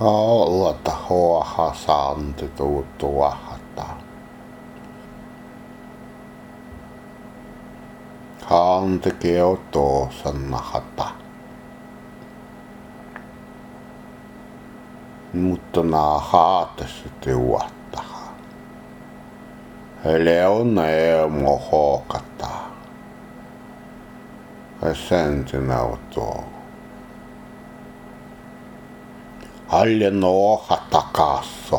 Allata hoaha saanti tuutuahata. Haante keoto sannahata. Mutta naa haatessa tiuattaha. Leona e mohokata. Sentinauto. Alle nohata kasso.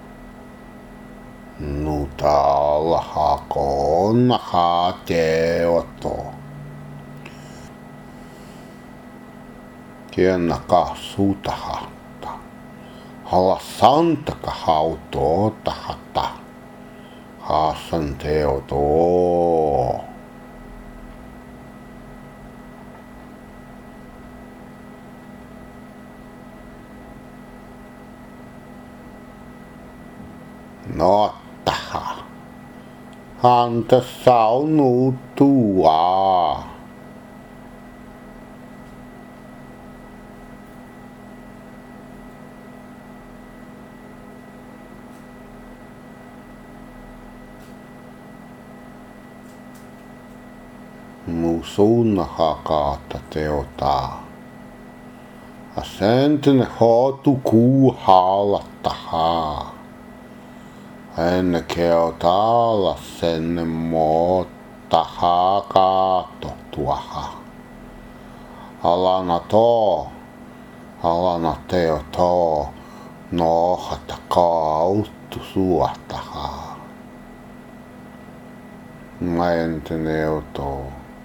Nutalla hakonna haateoto. Kienna kasutahatta. Halla santaka hautootahata. Haasan teoto. Nottaha. Hanta saunutua. Musunna hakata teota. Asentine hotu kuuhaalattaha. Enne keotalla sen moottaha kaato tuoha. Alana teoto, nohata kauttu suotaha. Mä entinen euto.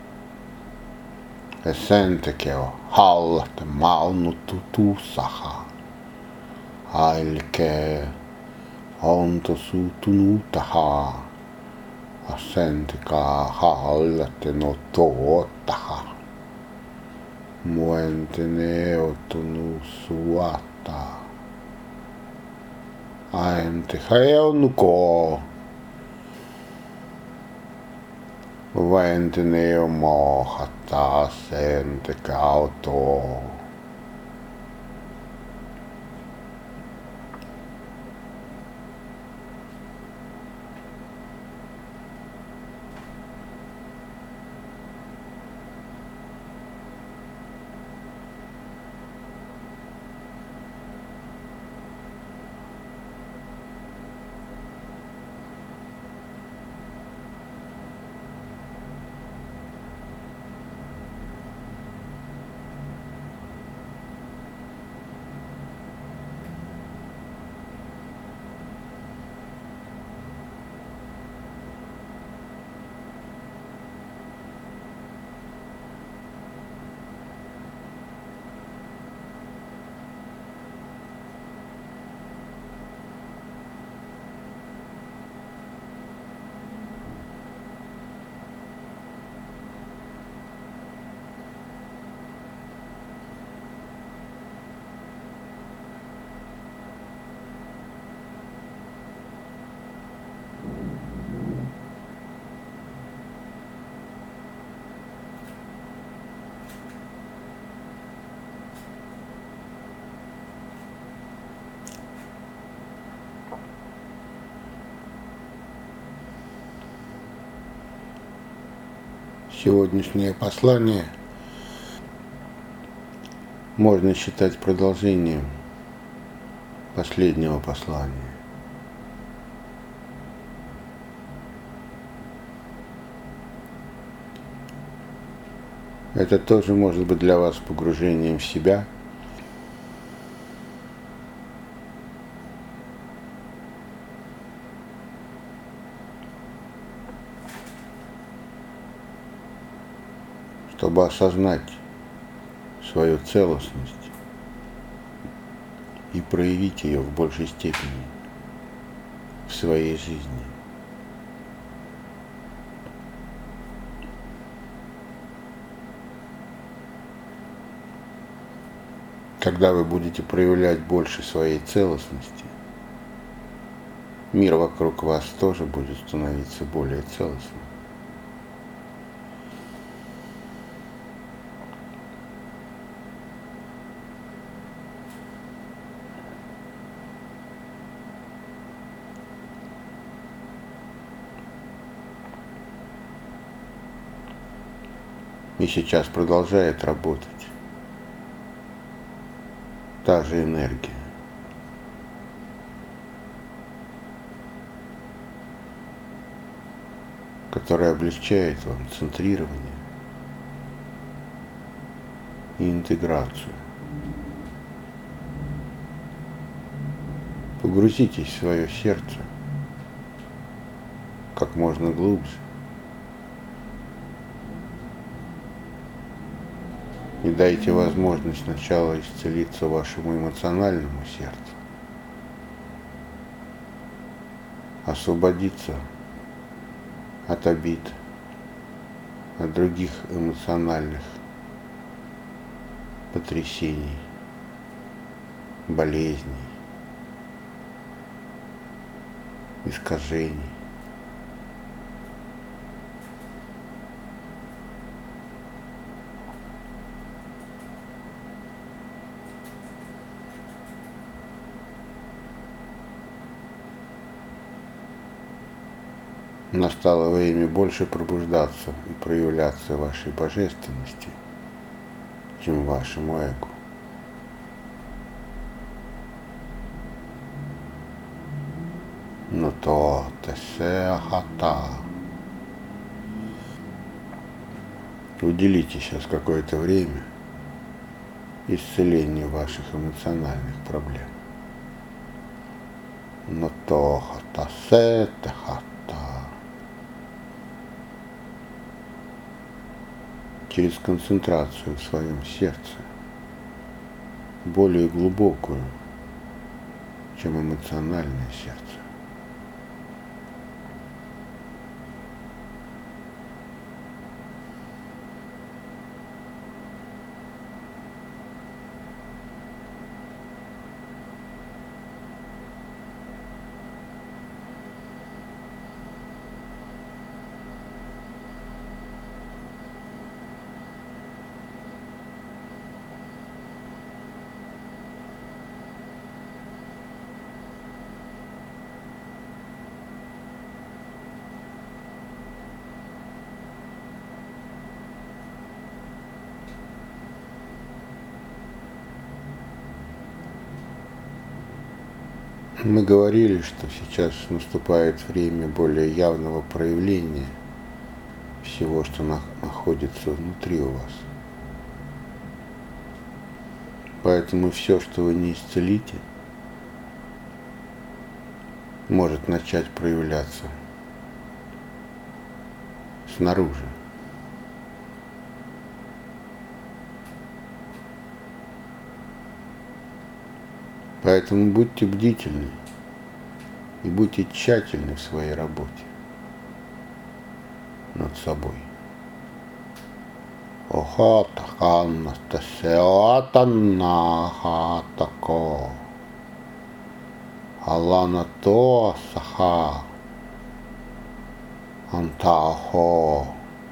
Ja sen tekee hallatte maunuttu tuussaha. Hailkee. Onto suutunuutaha. Asentikaa hallatte no tuottaha. Muentene eutunut suotta. Aenti heunuko. Ventene eu mohata asentikaa autoa. Сегодняшнее послание можно считать продолжением последнего послания. Это тоже может быть для вас погружением в себя. Чтобы осознать свою целостность и проявить ее в большей степени в своей жизни. Когда вы будете проявлять больше своей целостности, мир вокруг вас тоже будет становиться более целостным. И сейчас продолжает работать та же энергия, которая облегчает вам центрирование и интеграцию. Погрузитесь в свое сердце как можно глубже и дайте возможность сначала исцелиться вашему эмоциональному сердцу, освободиться от обид, от других эмоциональных потрясений, болезней, искажений. Настало время больше пробуждаться и проявляться вашей божественности, чем вашему эго. Но то тесеахата. Уделите сейчас какое-то время исцелению ваших эмоциональных проблем. Но то хатасетехата. Через концентрацию в своем сердце, более глубокую, чем эмоциональное сердце. Мы говорили, что сейчас наступает время более явного проявления всего, что находится внутри у вас. Поэтому все, что вы не исцелите, может начать проявляться снаружи. Поэтому будьте бдительны и будьте тщательны в своей работе над собой. Охота ханна тасеатанна хатако. Алана то саха антахо.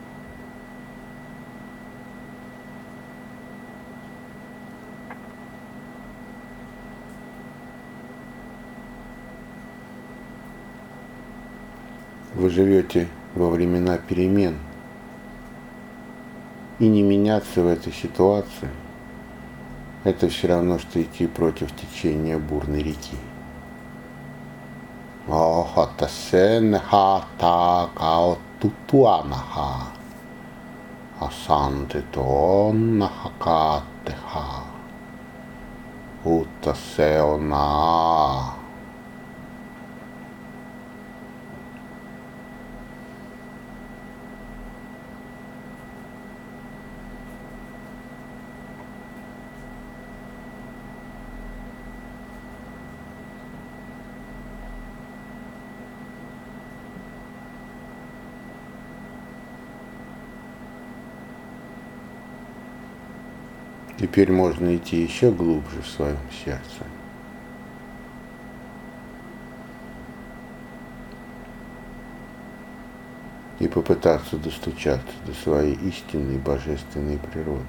Вы живете во времена перемен, и не меняться в этой ситуации – это все равно, что идти против течения бурной реки. Теперь можно идти еще глубже в своем сердце. И попытаться достучаться до своей истинной божественной природы.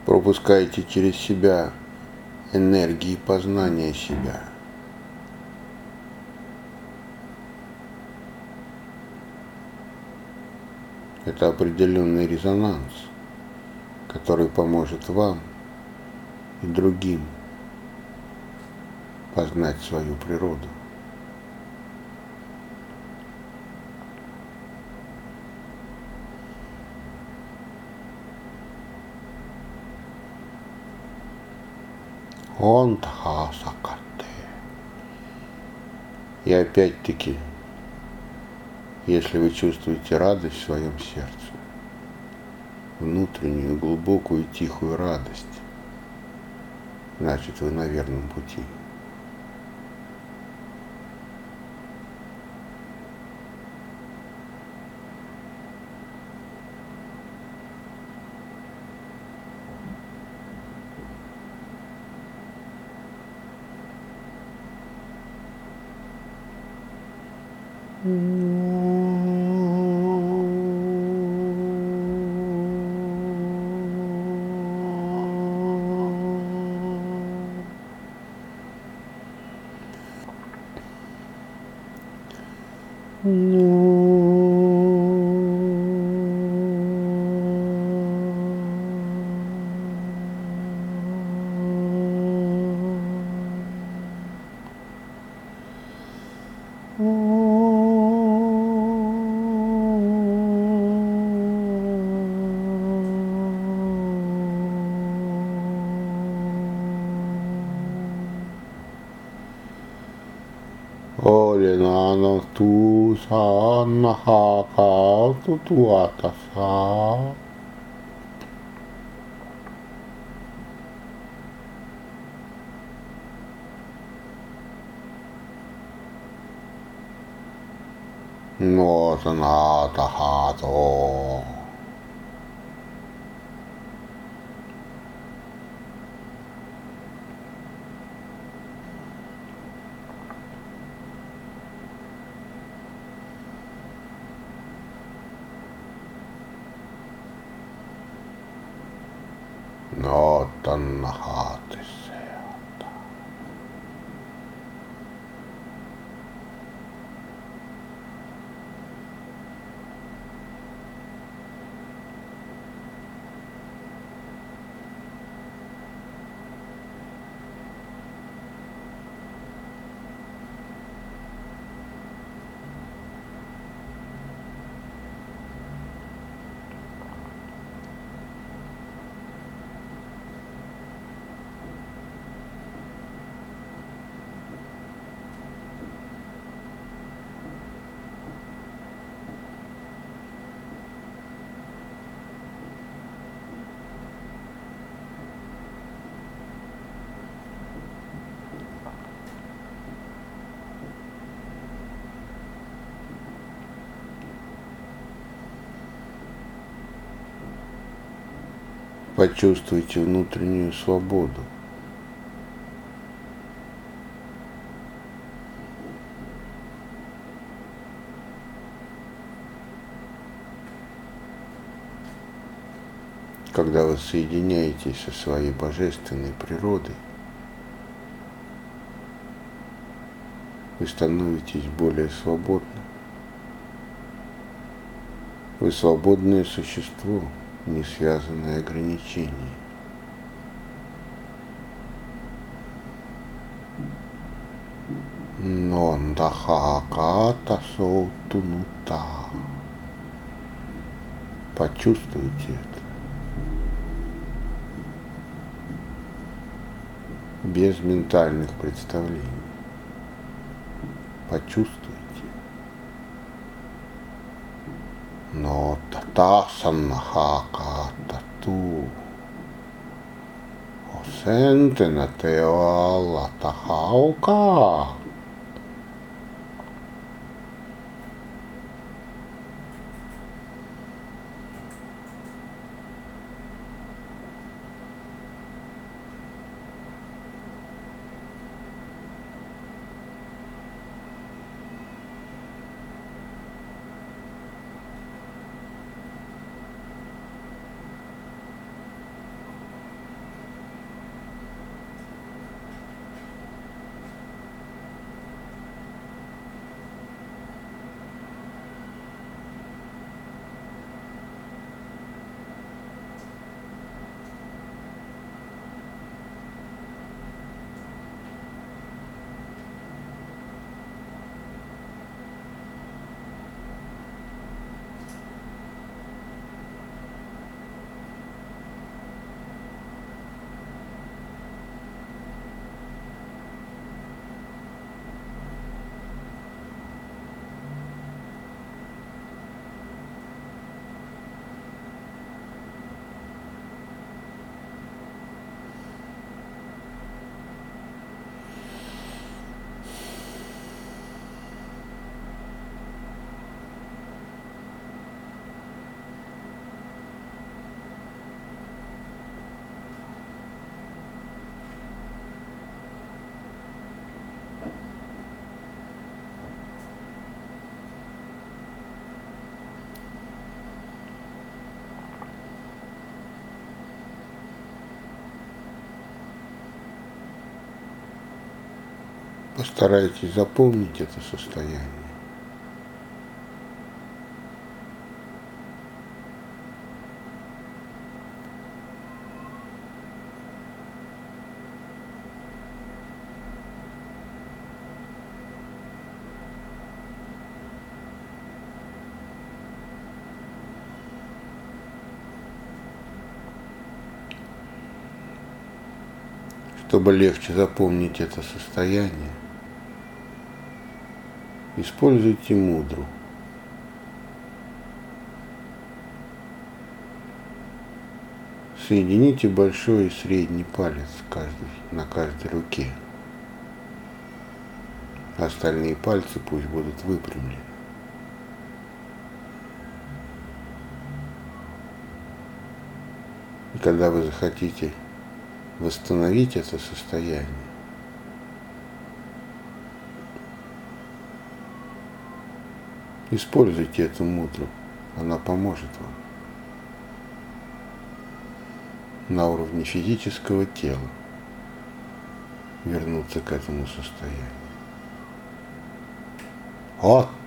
пропускаете через себя энергии познания себя. Это определенный резонанс, который поможет вам и другим познать свою природу. Онтхасакате. И опять-таки, если вы чувствуете радость в своем сердце, внутреннюю, глубокую, тихую радость, значит, вы на верном пути. Olenano tu sanahaka tutuatasa. No sanatahato. No tannahatisse. Почувствуйте внутреннюю свободу. Когда вы соединяетесь со своей божественной природой, вы становитесь более свободным. Вы свободное существо, не связанное ограничением. Нондахаката соутунута. Почувствуйте это. Без ментальных представлений. Почувствуйте. Но татасаннахаката ту. Осентена теоала тахаука. Постарайтесь запомнить это состояние. Чтобы легче запомнить это состояние, используйте мудру. Соедините большой и средний палец на каждой руке. Остальные пальцы пусть будут выпрямлены. И когда вы захотите восстановить это состояние, используйте эту мудру, она поможет вам на уровне физического тела вернуться к этому состоянию. Вот